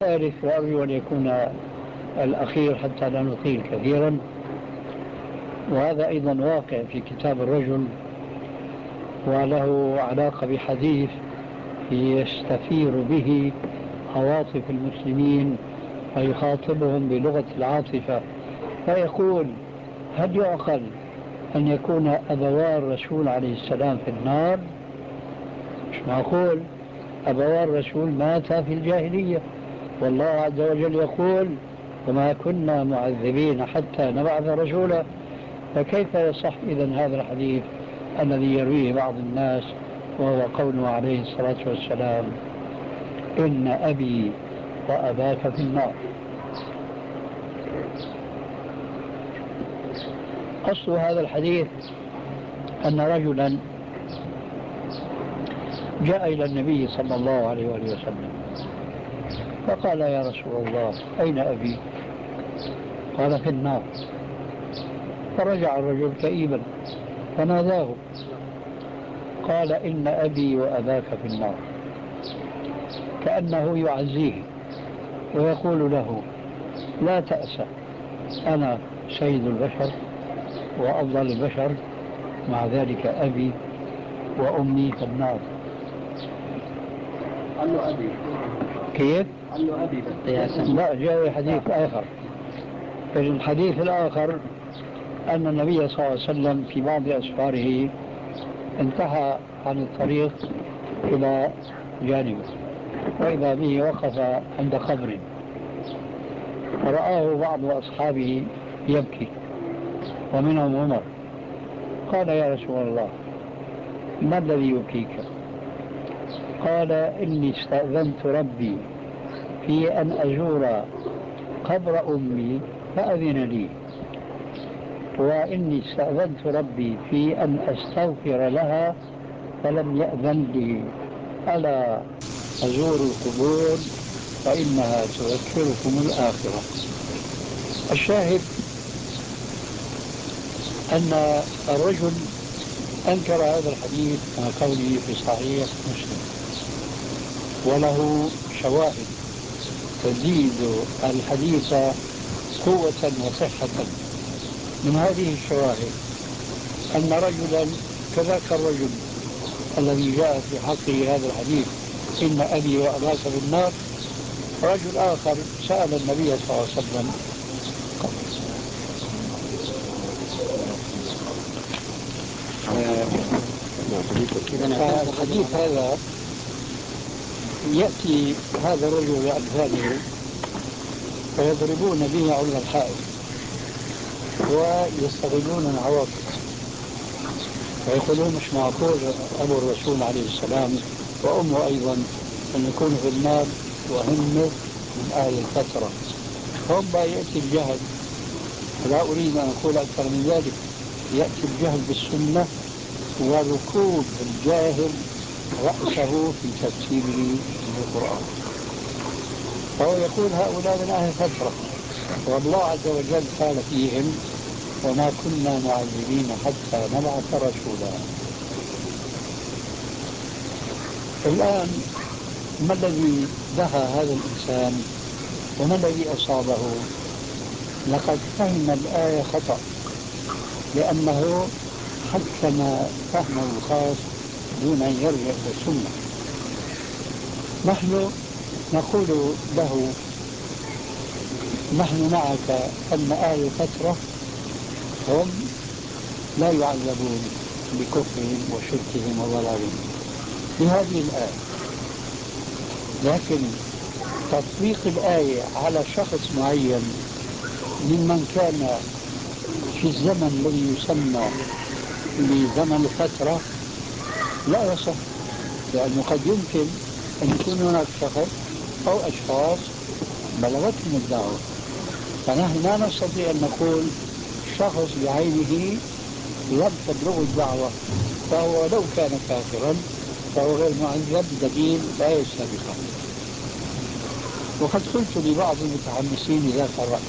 الثالث وأرجو أن يكون الأخير حتى لا نطيل كثيرا، وهذا أيضا واقع في كتاب الرجل وله علاقة بحديث يستثير به عواطف المسلمين ويخاطبهم بلغة العاطفة، فيقول: هل يعقل أن يكون أبوار الرسول عليه السلام في النار؟ مش معقول، أبوار الرسول ماتا في الجاهلية، والله عز وجل يقول: وما كنا معذبين حتى نبعث رسولا. فكيف يصح إذن هذا الحديث الذي يرويه بعض الناس، وهو قوله عليه الصلاة والسلام: إن أبي وأباك في النار؟ أصل هذا الحديث أن رجلا جاء إلى النبي صلى الله عليه وآله وسلم فقال: يا رسول الله، أين أبي؟ قال: في النار. فرجع الرجل كئيبا فناداه قال: إن أبي وأباك في النار، كأنه يعزيه ويقول له: لا تأسى، أنا سيد البشر وأفضل البشر، مع ذلك أبي وأمي في النار. قال له أبي. كيف؟ قال له أبي بالقياس. لا، جاء حديث آخر. في الحديث الآخر أن النبي صلى الله عليه وسلم في بعض أسفاره انتهى عن الطريق إلى جانبه، وإذا به وقف عند قبر، فرآه بعض أصحابه يبكي ومنهم عمر. قال: يا رسول الله، ما الذي يبكيك؟ قال: إني استأذنت ربي في أن أزور قبر أمي فأذن لي، وإني استأذنت ربي في أن أستغفر لها فلم يأذن لي. ألا أزور القبور فإنها تذكركم الآخرة. الشاهد أن الرجل أنكر هذا الحديث مع قوله في صحيح مسلم، وله شواهد تزيد الحديث قوة وصحة. من هذه الشواهد أن رجلا كذاك الرجل الذي جاء في حقه هذا الحديث: إن أبي وأباك في النار، رجل آخر سأل النبي صلى الله عليه وسلم فالحديث هذا يأتي هذا الرجل وأمثاله فيضربون به عرض الحائط ويستغلون العواطف، ويقولون: مش معقول أبو الرسول عليه السلام وأمه أيضا أن يكونوا في النار وهم من أهل الفترة. هم يأتي الجهل، لا أريد أن أقول أكثر من ذلك، يأتي الجهل بالسنة وركوب الجاهل رأسه في تفسيره للقرآن. فهو يقول: هؤلاء من أهل الفترة، والله عز وجل قال فيهم: وما كنا معذبين حتى نبعث رسولا. الآن ما الذي دهى هذا الإنسان وما الذي أصابه؟ لقد فهم الآية خطأ، لأنه حكم فهمه الخاص دون أن يرجع إلى السنة. نحن نقول له: نحن معك أن أهل الفترة هم لا يعذبون بكفرهم وشركهم وضلالهم بهذه الآية، لكن تطبيق الآية على شخص معين ممن كان في الزمن الذي يسمى بزمن الفترة لا يصح، لأنه قد يمكن أن يكون هناك شخص أو أشخاص بلغتهم الدعوة، فنحن لا نستطيع أن نقول شخص بعينه لم تبلغه الدعوة فهو لو كان كافرا فهو غير معذب بدليل الآية السابقة. وقد قلت لبعض المتحمسين ذاك الرأي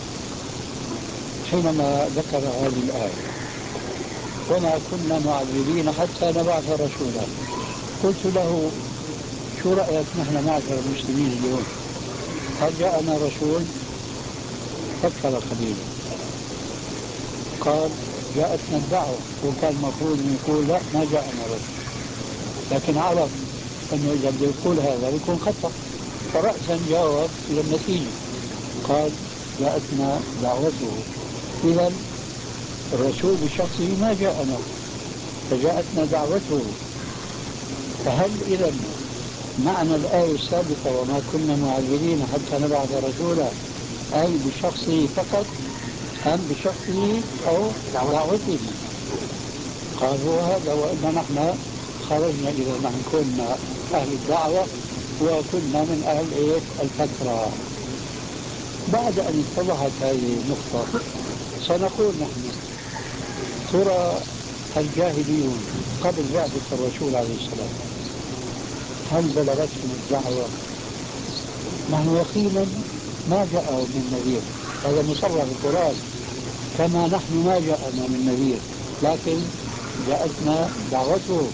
حينما ذكر هذه الآية: وما كنا معذبين حتى نبعث رسولا، قلت له: شو رأيك نحن معشر المسلمين اليوم هل جاءنا رسول؟ فكر قليلا، قال جاءتنا الدعوة، وكان المفروض أن يقول لا ما جاءنا رسول، لكن عرف أنه إذا بده يقول هذا بيكون خطأ، فرأسا جاوب إلى النتيجة، قال جاءتنا دعوته. إذا الرسول بشخصه ما جاءنا، فجاءتنا دعوته. فهل إذا معنى الآية السابقة وما كنا معذبين حتى نبعث رسولا أي بشخصه فقط أم بشخصه أو دعوته؟ قال هو هذا، وإن نحن خرجنا إذا نحن كنا أهل الدعوة وكنا من أهل الفترة. بعد أن اتضحت هذه النقطة سنقول نحن ترى الجاهليون قبل بعثة الرسول عليه السلام هل بلغتهم الدعوة؟ نحن يقينا ما جاءهم من نذير، هذا مصرح في القرآن، كما نحن ما جاءنا من نذير، لكن جاءتنا دعوته.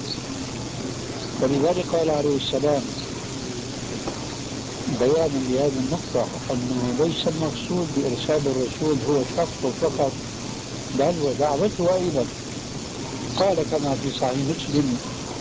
ولذلك قال عليه السلام بيانا لهذه النقطة أنه ليس المقصود بإرسال الرسول هو شخصه فقط، بل ودعوته أيضا. قال كما في صحيح مسلم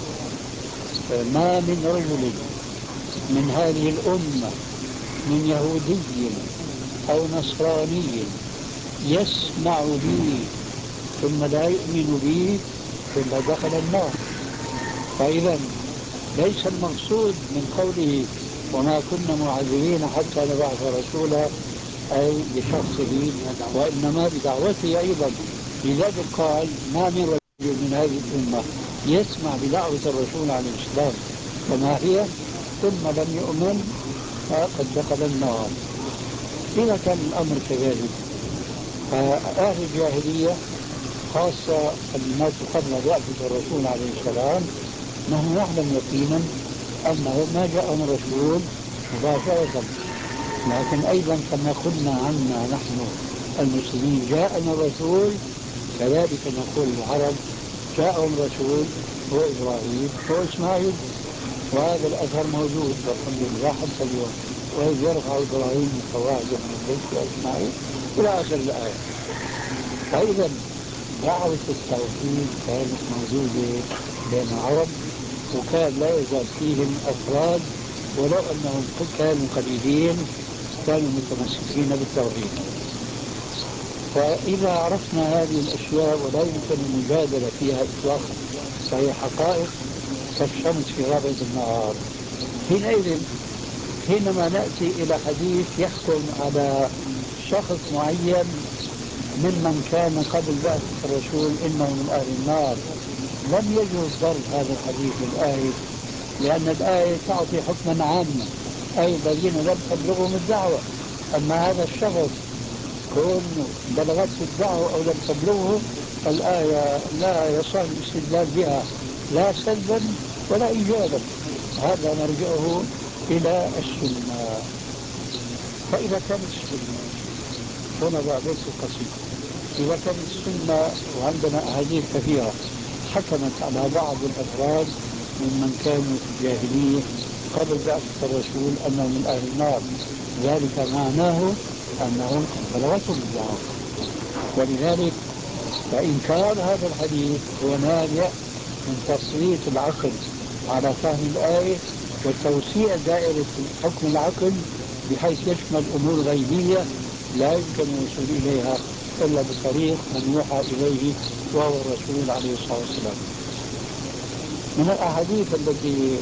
ما من رجل من هذه الأمة من يهودي أو نصراني يسمع بي ثم لا يؤمن بي إلا دخل النار. فإذا ليس المقصود من قوله وما كنا معذبين حتى نبعث رسولا أي بشخصه، وإنما بدعوته أيضا. لذلك قال ما من رجل من هذه الأمة يسمع بدعوة الرسول عليه السلام كما هي ثم لم يؤمن فقد دخل النار. إذا كان الأمر كذلك فأهل الجاهلية خاصة الناس قبل بعثة الرسول عليه السلام نحن نعلم يقينا أنه ما جاءهم رسول مباشرة، لكن أيضا كما قلنا عنا نحن المسلمين جاءنا الرسول كذلك نقول العرب جاءهم رسول هو إبراهيم هو إسماعيل، وهذا الأثر موجود والحمد لله حتى اليوم، وإذ يرفع إبراهيم القواعد من البيت وإسماعيل إلى آخر الآية. فإذا دعوة التوحيد كانت موجودة بين العرب، وكان لا يزال فيهم أفراد ولو أنهم كانوا قليلين كانوا متمسكين بالتوحيد. فإذا عرفنا هذه الأشياء ولا يمكن المجادلة فيها إطلاقا فهي حقائق كالشمس في غابة النهار، حينما نأتي إلى حديث يحكم على شخص معين ممن كان قبل بعثة الرسول إنه من أهل النار، لم يجوز ضرب هذا الحديث بالآية، لأن الآية تعطي حكما عاما أي الذين لم تبلغهم الدعوة. أما هذا الشخص كون بلغته الدعوة أو لم تبلغه الآية لا يصح الاستدلال بها لا سلبا ولا إيجابا، هذا مرجعه إلى السنة. فإذا كانت السنة هنا بعد قصير، إذا كانت السنة وعندنا أحاديث كثيرة حكمت على بعض الأفراد ممن كانوا في الجاهلية قبل بعثة الرسول أنهم من أهل النار، ذلك معناه أنهم قد بلغتهم الدعوة. ولذلك فإنكار هذا الحديث هو نابع من تسليط العقل على فهم الآية وتوسيع دائرة حكم العقل بحيث يشمل أمور غيبية لا يمكن الوصول إليها إلا بطريق من يوحى إليه وهو الرسول عليه الصلاة والسلام. من الأحاديث التي